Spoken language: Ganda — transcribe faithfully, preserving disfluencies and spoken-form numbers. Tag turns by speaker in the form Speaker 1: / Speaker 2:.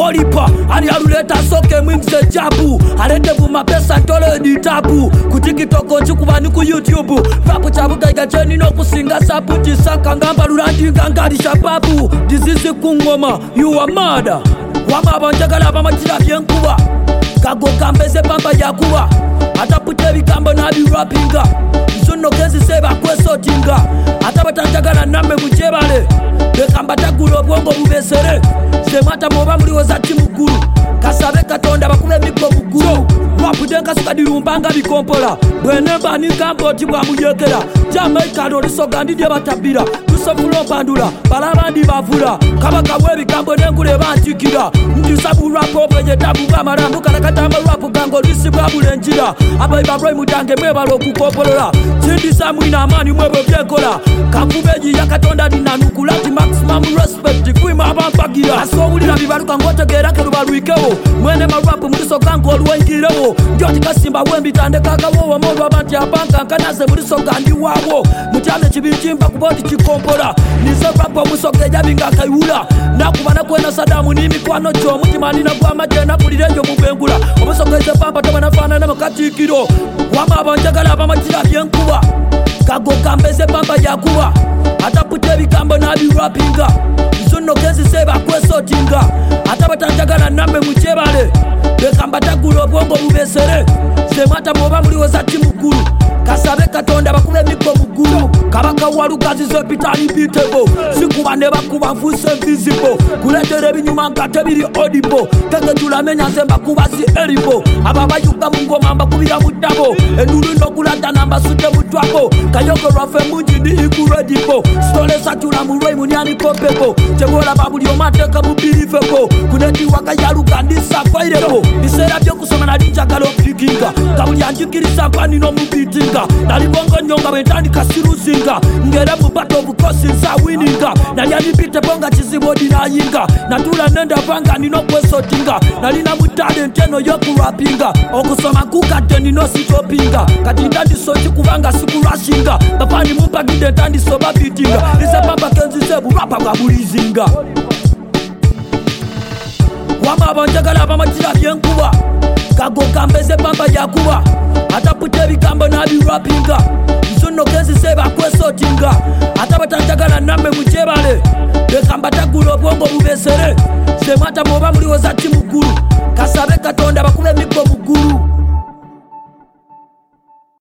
Speaker 1: Olipa ani aluleta soke mwingize jabu alete buma pesa tole di tabu ku TikTok nchikuba ni ku YouTube papu chabuga igacheni no kusinga saputi saka ngamba lulandi ngangari shababu dizizi kungoma you are murder wama banjagala bamachira byenkuba kago kambeze pamba yakuba atapute bikambo na bi rappinga isono kezi seba kwesotinga atabatanjagala namme mujebale bekamba tagulo bwongo bubesere semata moba muri wozati mukuru kasabe katonda bakube mikko mukuru wapudenga sukadirumbanga bikompola bwene bani kambo tibwa muyekera Jamaica do sogandi de batabira tusofulo bandula balabandi bavula kabaka webi kambo nengule bantikira ndisabu rapo benye tabu bamarambu kalakatamba rapo gango lisibwa bulenjira abai babroy mudange mebalo kukopolola tindi samwina amani mwebo byekola kakubeji yakatonda dinanukulati maximum respect kwima abampagira asowulira bibaruka ngotegera kerubalwikewo mwene marapo muliso gango olwengirewo njoti kasimba wembi tande kagawo wamodo abantu abanka nkanaze muliso gandi wabo mutame chibichimba kubodi chikompola nizo rapo musokeja binga kayula nakubana kwena Sadamu ni mikwano cho mutimani na kwa majena bulirenjo mubengula omusokeze pamba tobanafana na makatikiro wama banjagala bamachira byenkuba kago kambeze pamba yakuba atapute bikambo na bi rappinga isono kezi seba kwesotinga atabatanjagala namme mujebale bekamba tagulo bwongo bubesere semata moba muri wozati mukuru kasabe katonda bakube mikko muguru kabaka walugazi zo pitali bitebo sikuba ne bakuba mfuse visible kuletere binyuma ngate biri audible tenge tulamenya zemba kubasi eribo ababa yuka mungoma mbakubira mudabo endulu ndokulata namba sute mutwako kayoko rafe munji ndi ikuredipo stole satula muroi munyani kopeko tebola babuli omateka mubirifeko kuneti wakayaluka ndisa faireko bisera byo kusoma na dijagalo pikinga kabuli anjikirisa pani no mubitinga nalibongo nyonga wetani kasiruzinga ngere mubato bukosi za wininga naliani bite bonga chizibo dinayinga natula nenda vanga nino kwesotinga nalina mutale nteno yoku rappinga okusoma kukate nino sitopinga katinda ndisochi kubanga sikurashinga bapani mupagide tandi soba bitinga nise pamba kenzi sebu rapa wabulizinga wama banjagala bamachira byenkuba kago kambeze pamba yakuba atapute bikambo na bi rappinga isono kezi seba kwesotinga atabatanjagala namme mujebale bekamba tagulo bwongo bubesere semata moba muri wozati mukuru kasabe katonda bakube mikko